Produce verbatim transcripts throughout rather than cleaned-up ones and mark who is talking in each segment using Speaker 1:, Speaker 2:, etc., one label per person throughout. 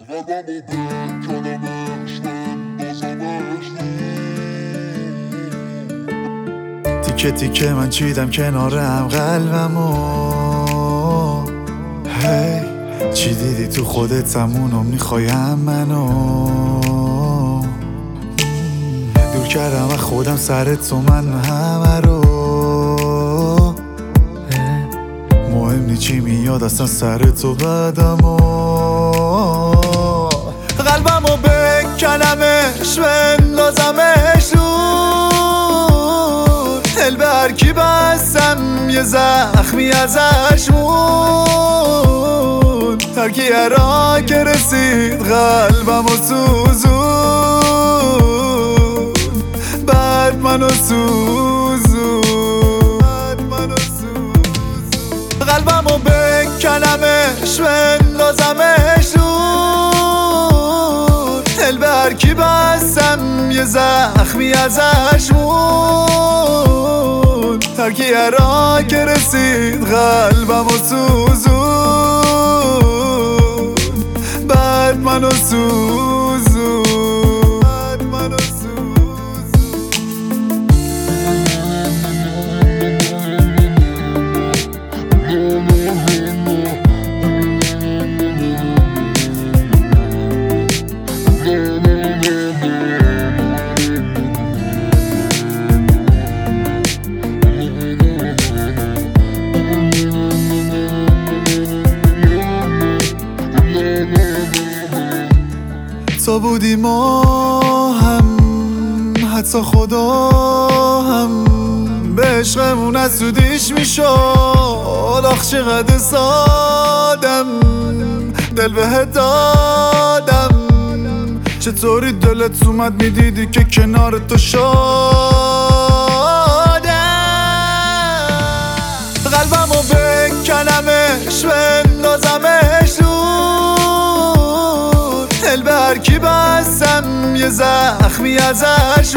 Speaker 1: تیکه تیکه من چیدم کنارم قلبمو. هی چی دیدی تو خودت همونو میخوایم منو. دور کردم و خودم سر تو من همه رو. مهم نی چی میاد اصلا سر تو بعدمو. قلبمو بکنمش بندازمش دور. دل به هر کی بستم یه زخمی ازش موند. هر کی را که رسید قلبمو سوزون. بعد منو سوزون. قلبمو بکنمش بندازمش دور. دل به هر کی بستم یه زخمی ازش موند. هر کی را که رسید قلبمو سوزون. بعد منو سوزون. بعد منو تو بودی ما هم حتی خدا هم به عشقمون از سودیش میشد. آخ چقدر سادم دل بهت دادم. چطوری دلت اومد میدیدی که کنار تو شادم. قلبمو بکنمش بندازمش دور. دل به هر کی بستم یه زخمی ازش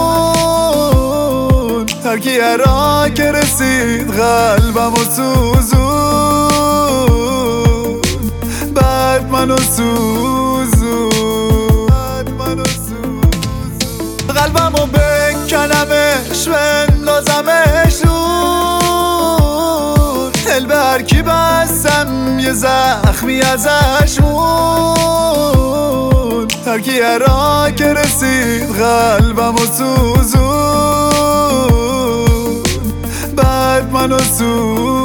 Speaker 1: موند. هر کی را که رسید قلبمو سوزون. بعد منو سوزون. بعد منو سوزون. قلبمو بکنمش بندازمش دور. دل به هر کی بستم یه زخمی ازش موند. هر کی را که رسید قلبمو سوزون. بعد منو سوزون.